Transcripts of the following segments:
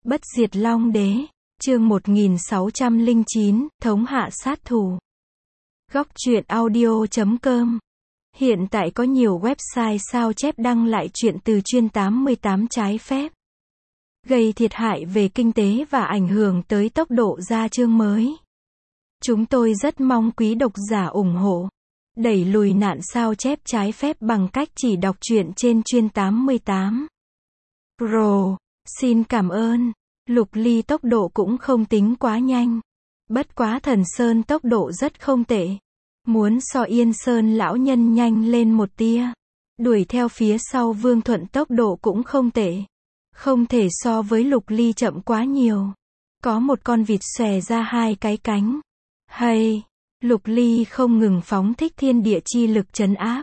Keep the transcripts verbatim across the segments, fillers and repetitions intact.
Bất diệt Long Đế, chương một nghìn sáu trăm lẻ chín, thống hạ sát thủ. Góc truyện audio chấm com. Hiện tại có nhiều website sao chép đăng lại truyện từ chuyên tám mươi tám trái phép, gây thiệt hại về kinh tế và ảnh hưởng tới tốc độ ra chương mới. Chúng tôi rất mong quý độc giả ủng hộ, đẩy lùi nạn sao chép trái phép bằng cách chỉ đọc truyện trên chuyên tám mươi tám. Pro, xin cảm ơn. Lục Ly tốc độ cũng không tính quá nhanh. Bất quá Thần Sơn tốc độ rất không tệ. Muốn so Yên Sơn lão nhân nhanh lên một tia. Đuổi theo phía sau Vương Thuận tốc độ cũng không tệ. Không thể so với Lục Ly chậm quá nhiều. Có một con vịt xòe ra hai cái cánh. Hay, Lục Ly không ngừng phóng thích thiên địa chi lực trấn áp.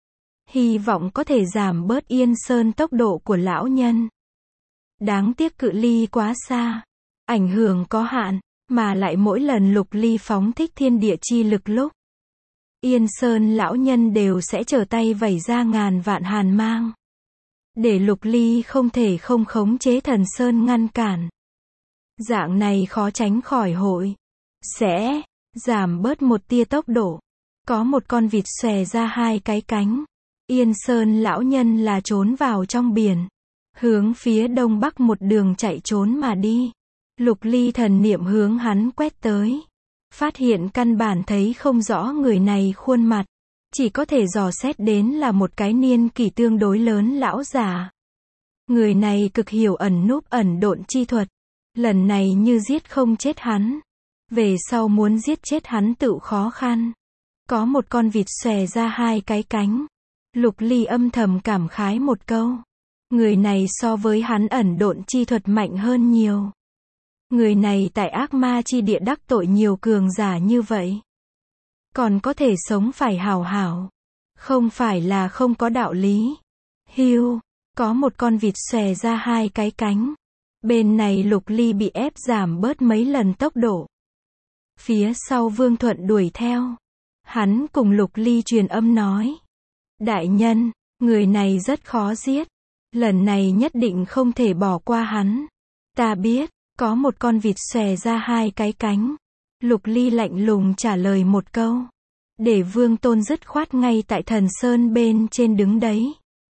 Hy vọng có thể giảm bớt Yên Sơn tốc độ của lão nhân. Đáng tiếc cự ly quá xa, ảnh hưởng có hạn, mà lại mỗi lần Lục Ly phóng thích thiên địa chi lực lúc Yên Sơn lão nhân đều sẽ trở tay vẩy ra ngàn vạn hàn mang, để Lục Ly không thể không khống chế Thần Sơn ngăn cản. Dạng này khó tránh khỏi hội sẽ giảm bớt một tia tốc độ. Có một con vịt xòe ra hai cái cánh. Yên Sơn lão nhân là trốn vào trong biển, hướng phía đông bắc một đường chạy trốn mà đi. Lục Ly thần niệm hướng hắn quét tới, phát hiện căn bản thấy không rõ người này khuôn mặt, chỉ có thể dò xét đến là một cái niên kỷ tương đối lớn lão già. Người này cực hiểu ẩn núp ẩn độn chi thuật, lần này như giết không chết hắn, về sau muốn giết chết hắn tự khó khăn. Có một con vịt xòe ra hai cái cánh. Lục Ly âm thầm cảm khái một câu. Người này so với hắn ẩn độn chi thuật mạnh hơn nhiều. Người này tại ác ma chi địa đắc tội nhiều cường giả như vậy, còn có thể sống phải hảo hảo, không phải là không có đạo lý. Hiu, có một con vịt xòe ra hai cái cánh. Bên này Lục Ly bị ép giảm bớt mấy lần tốc độ. Phía sau Vương Thuận đuổi theo. Hắn cùng Lục Ly truyền âm nói: đại nhân, người này rất khó giết. Lần này nhất định không thể bỏ qua hắn. Ta biết. Có một con vịt xòe ra hai cái cánh. Lục Ly lạnh lùng trả lời một câu, để Vương Tôn dứt khoát ngay tại Thần Sơn bên trên đứng đấy,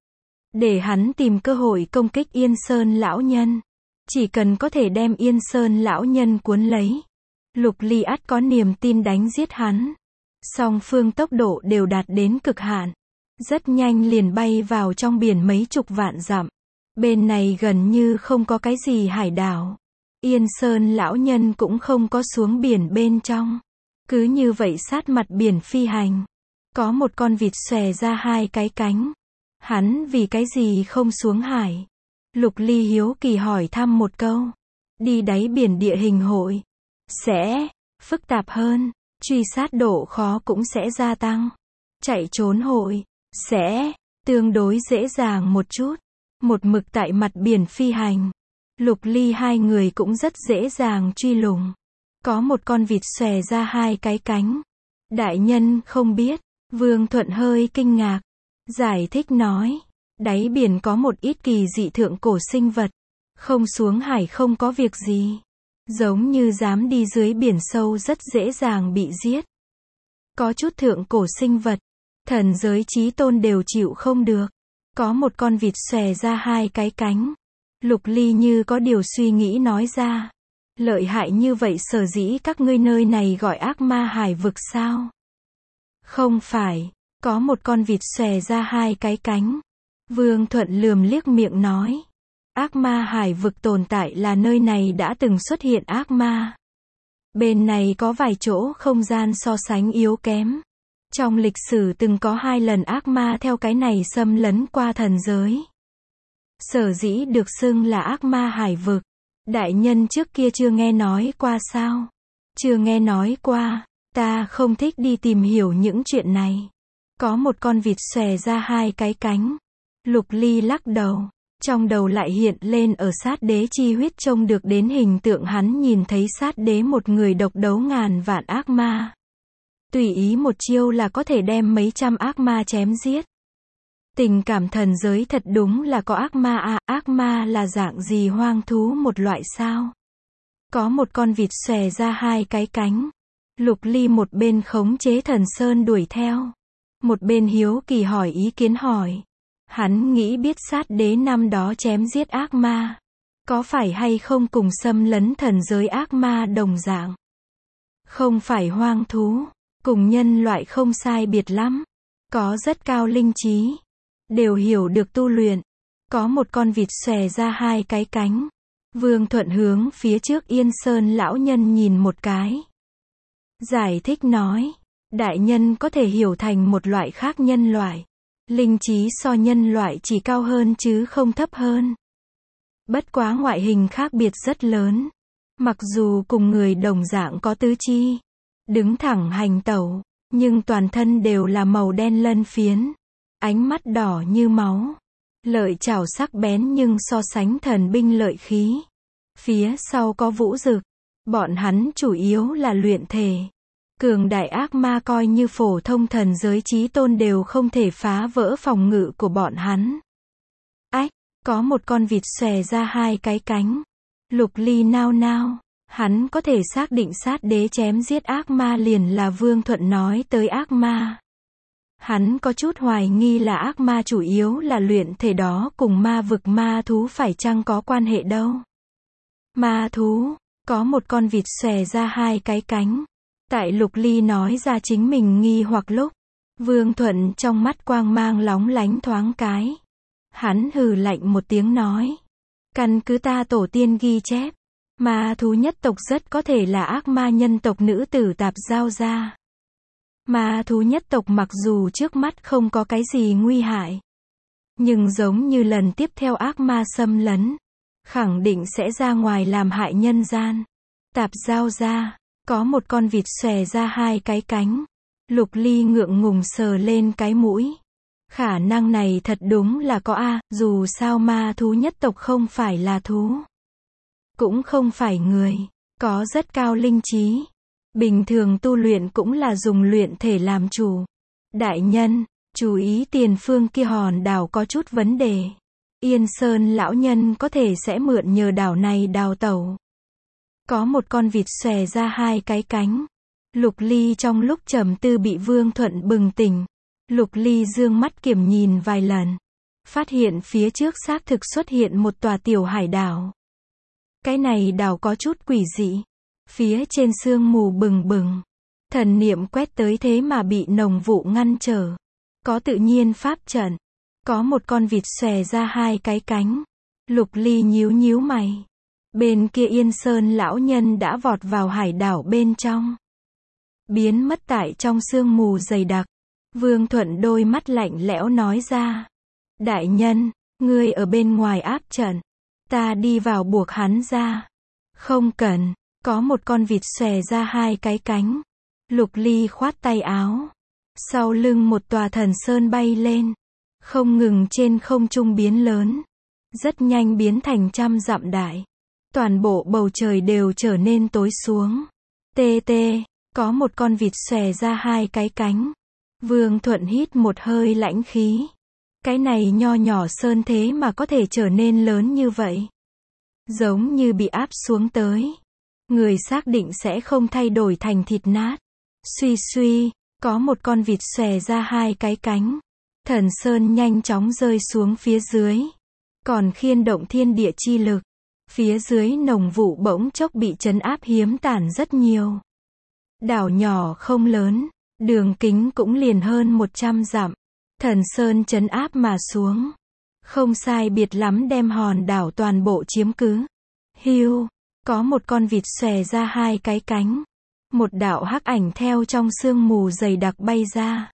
để hắn tìm cơ hội công kích Yên Sơn lão nhân. Chỉ cần có thể đem Yên Sơn lão nhân cuốn lấy, Lục Ly ắt có niềm tin đánh giết hắn. Song phương tốc độ đều đạt đến cực hạn, rất nhanh liền bay vào trong biển mấy chục vạn dặm. Bên này gần như không có cái gì hải đảo. Yên Sơn lão nhân cũng không có xuống biển bên trong. Cứ như vậy sát mặt biển phi hành. Có một con vịt xòe ra hai cái cánh. Hắn vì cái gì không xuống hải? Lục Ly hiếu kỳ hỏi thăm một câu. Đi đáy biển địa hình hội sẽ phức tạp hơn, truy sát độ khó cũng sẽ gia tăng. Chạy trốn hội sẽ tương đối dễ dàng một chút. Một mực tại mặt biển phi hành, Lục Ly hai người cũng rất dễ dàng truy lùng. Có một con vịt xòe ra hai cái cánh. Đại nhân không biết. Vương Thuận hơi kinh ngạc, giải thích nói: đáy biển có một ít kỳ dị thượng cổ sinh vật, không xuống hải không có việc gì. Giống như dám đi dưới biển sâu rất dễ dàng bị giết. Có chút thượng cổ sinh vật, thần giới chí tôn đều chịu không được. Có một con vịt xòe ra hai cái cánh. Lục Ly như có điều suy nghĩ nói ra: lợi hại như vậy sở dĩ các ngươi nơi này gọi ác ma hải vực sao? Không phải. Có một con vịt xòe ra hai cái cánh. Vương Thuận lườm liếc miệng nói: ác ma hải vực tồn tại là nơi này đã từng xuất hiện ác ma. Bên này có vài chỗ không gian so sánh yếu kém. Trong lịch sử từng có hai lần ác ma theo cái này xâm lấn qua thần giới. Sở dĩ được xưng là ác ma hải vực. Đại nhân trước kia chưa nghe nói qua sao? Chưa nghe nói qua. Ta không thích đi tìm hiểu những chuyện này. Có một con vịt xòe ra hai cái cánh. Lục Ly lắc đầu. Trong đầu lại hiện lên ở sát đế chi huyết trông được đến hình tượng hắn nhìn thấy sát đế một người độc đấu ngàn vạn ác ma. Tùy ý một chiêu là có thể đem mấy trăm ác ma chém giết. Tình cảm thần giới thật đúng là có ác ma à, ác ma là dạng gì, hoang thú một loại sao? Có một con vịt xòe ra hai cái cánh. Lục Ly một bên khống chế Thần Sơn đuổi theo, một bên hiếu kỳ hỏi ý kiến hỏi. Hắn nghĩ biết sát đế năm đó chém giết ác ma, có phải hay không cùng xâm lấn thần giới ác ma đồng dạng? Không phải hoang thú, cùng nhân loại không sai biệt lắm, có rất cao linh trí, đều hiểu được tu luyện. Có một con vịt xòe ra hai cái cánh. Vương Thuận hướng phía trước Yên Sơn lão nhân nhìn một cái, giải thích nói, đại nhân có thể hiểu thành một loại khác nhân loại. Linh trí so nhân loại chỉ cao hơn chứ không thấp hơn. Bất quá ngoại hình khác biệt rất lớn. Mặc dù cùng người đồng dạng có tứ chi, đứng thẳng hành tẩu, nhưng toàn thân đều là màu đen lân phiến, ánh mắt đỏ như máu, lợi chảo sắc bén nhưng so sánh thần binh lợi khí. Phía sau có vũ dực, bọn hắn chủ yếu là luyện thể. Cường đại ác ma coi như phổ thông thần giới chí tôn đều không thể phá vỡ phòng ngự của bọn hắn. Ách, có một con vịt xòe ra hai cái cánh. Lục Ly nao nao, hắn có thể xác định sát đế chém giết ác ma liền là Vương Thuận nói tới ác ma. Hắn có chút hoài nghi là ác ma chủ yếu là luyện thể, đó cùng ma vực ma thú phải chăng có quan hệ đâu. Ma thú, có một con vịt xòe ra hai cái cánh. Tại Lục Ly nói ra chính mình nghi hoặc lúc, Vương Thuận trong mắt quang mang lóng lánh thoáng cái. Hắn hừ lạnh một tiếng nói, căn cứ ta tổ tiên ghi chép, ma thú nhất tộc rất có thể là ác ma nhân tộc nữ tử Tạp Giao ra. Ma thú nhất tộc mặc dù trước mắt không có cái gì nguy hại, nhưng giống như lần tiếp theo ác ma xâm lấn, khẳng định sẽ ra ngoài làm hại nhân gian. Tạp Giao ra, có một con vịt xòe ra hai cái cánh. Lục Ly ngượng ngùng sờ lên cái mũi. Khả năng này thật đúng là có a, dù sao ma thú nhất tộc không phải là thú, cũng không phải người, có rất cao linh trí. Bình thường tu luyện cũng là dùng luyện thể làm chủ. Đại nhân, chú ý tiền phương kia hòn đảo có chút vấn đề. Yên Sơn lão nhân có thể sẽ mượn nhờ đảo này đào tẩu. Có một con vịt xòe ra hai cái cánh. Lục Ly trong lúc trầm tư bị Vương Thuận bừng tỉnh. Lục Ly dương mắt kiểm nhìn vài lần, phát hiện phía trước xác thực xuất hiện một tòa tiểu hải đảo. Cái này đảo có chút quỷ dị. Phía trên sương mù bừng bừng, thần niệm quét tới thế mà bị nồng vụ ngăn trở. Có tự nhiên pháp trận. Có một con vịt xòe ra hai cái cánh. Lục Ly nhíu nhíu mày. Bên kia Yên Sơn lão nhân đã vọt vào hải đảo bên trong, biến mất tại trong sương mù dày đặc. Vương Thuận đôi mắt lạnh lẽo nói ra, đại nhân, ngươi ở bên ngoài áp trận, ta đi vào buộc hắn ra. Không cần. Có một con vịt xòe ra hai cái cánh. Lục Ly khoát tay áo, sau lưng một tòa thần sơn bay lên, không ngừng trên không trung biến lớn, rất nhanh biến thành trăm dặm đại. Toàn bộ bầu trời đều trở nên tối xuống. Tê tê, có một con vịt xòe ra hai cái cánh. Vương Thuận hít một hơi lãnh khí. Cái này nho nhỏ sơn thế mà có thể trở nên lớn như vậy, giống như bị áp xuống tới. Người xác định sẽ không thay đổi thành thịt nát. Suy suy, có một con vịt xòe ra hai cái cánh. Thần sơn nhanh chóng rơi xuống phía dưới, còn khiên động thiên địa chi lực. Phía dưới nồng vụ bỗng chốc bị trấn áp hiếm tản rất nhiều. Đảo nhỏ không lớn, đường kính cũng liền hơn một trăm dặm. Thần sơn trấn áp mà xuống, không sai biệt lắm đem hòn đảo toàn bộ chiếm cứ. Hiu, có một con vịt xòe ra hai cái cánh. Một đạo hắc ảnh theo trong sương mù dày đặc bay ra.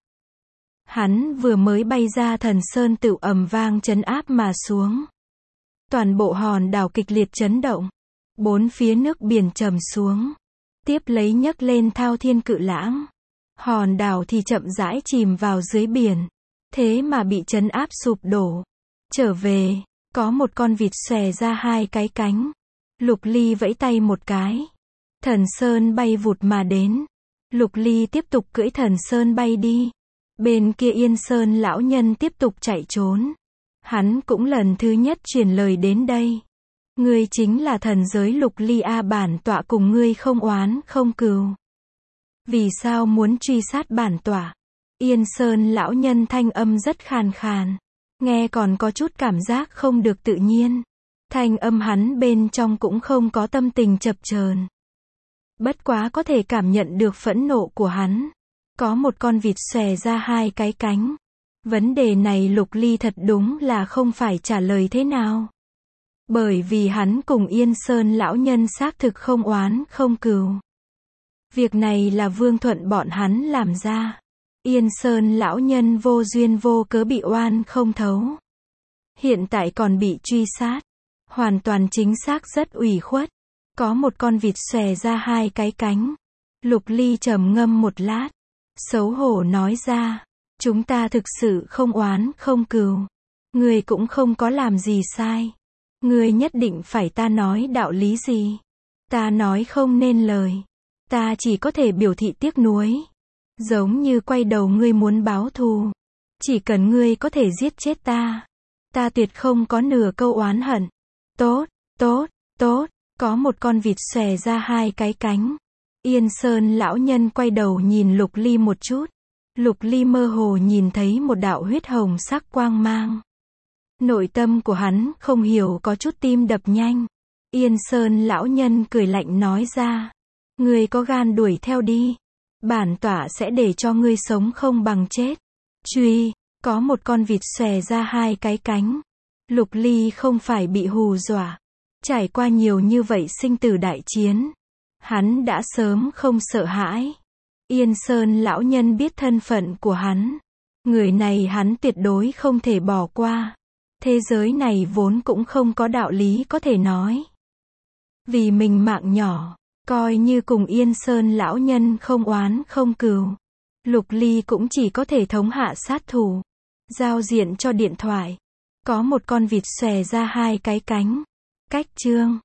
Hắn vừa mới bay ra, thần sơn tựu ầm vang trấn áp mà xuống. Toàn bộ hòn đảo kịch liệt chấn động. Bốn phía nước biển trầm xuống, tiếp lấy nhấc lên thao thiên cự lãng. Hòn đảo thì chậm rãi chìm vào dưới biển, thế mà bị trấn áp sụp đổ. Trở về, có một con vịt xòe ra hai cái cánh. Lục Ly vẫy tay một cái, thần sơn bay vụt mà đến. Lục Ly tiếp tục cưỡi thần sơn bay đi. Bên kia Yên Sơn lão nhân tiếp tục chạy trốn. Hắn cũng lần thứ nhất truyền lời đến đây. Ngươi chính là thần giới Lục Ly a, bản tọa cùng ngươi không oán không cừu. Vì sao muốn truy sát bản tọa? Yên Sơn lão nhân thanh âm rất khàn khàn. Nghe còn có chút cảm giác không được tự nhiên. Thanh âm hắn bên trong cũng không có tâm tình chập chờn. Bất quá có thể cảm nhận được phẫn nộ của hắn. Có một con vịt xòe ra hai cái cánh. Vấn đề này Lục Ly thật đúng là không phải trả lời thế nào. Bởi vì hắn cùng Yên Sơn lão nhân xác thực không oán không cừu. Việc này là Vương Thuận bọn hắn làm ra. Yên Sơn lão nhân vô duyên vô cớ bị oan không thấu. Hiện tại còn bị truy sát. Hoàn toàn chính xác rất ủy khuất. Có một con vịt xòe ra hai cái cánh. Lục Ly trầm ngâm một lát. Xấu hổ nói ra. Chúng ta thực sự không oán không cừu. Ngươi cũng không có làm gì sai. Ngươi nhất định phải ta nói đạo lý gì. Ta nói không nên lời. Ta chỉ có thể biểu thị tiếc nuối. Giống như quay đầu ngươi muốn báo thù. Chỉ cần ngươi có thể giết chết ta. Ta tuyệt không có nửa câu oán hận. Tốt, tốt, tốt. Có một con vịt xòe ra hai cái cánh. Yên Sơn lão nhân quay đầu nhìn Lục Ly một chút. Lục Ly mơ hồ nhìn thấy một đạo huyết hồng sắc quang mang. Nội tâm của hắn không hiểu có chút tim đập nhanh. Yên Sơn lão nhân cười lạnh nói ra. Ngươi có gan đuổi theo đi. Bản tọa sẽ để cho ngươi sống không bằng chết. Truy, có một con vịt xòe ra hai cái cánh. Lục Ly không phải bị hù dọa. Trải qua nhiều như vậy sinh tử đại chiến. Hắn đã sớm không sợ hãi. Yên Sơn lão nhân biết thân phận của hắn. Người này hắn tuyệt đối không thể bỏ qua. Thế giới này vốn cũng không có đạo lý có thể nói. Vì mình mạng nhỏ, coi như cùng Yên Sơn lão nhân không oán không cừu. Lục Ly cũng chỉ có thể thống hạ sát thủ. Giao diện cho điện thoại. Có một con vịt xòe ra hai cái cánh. Cách chương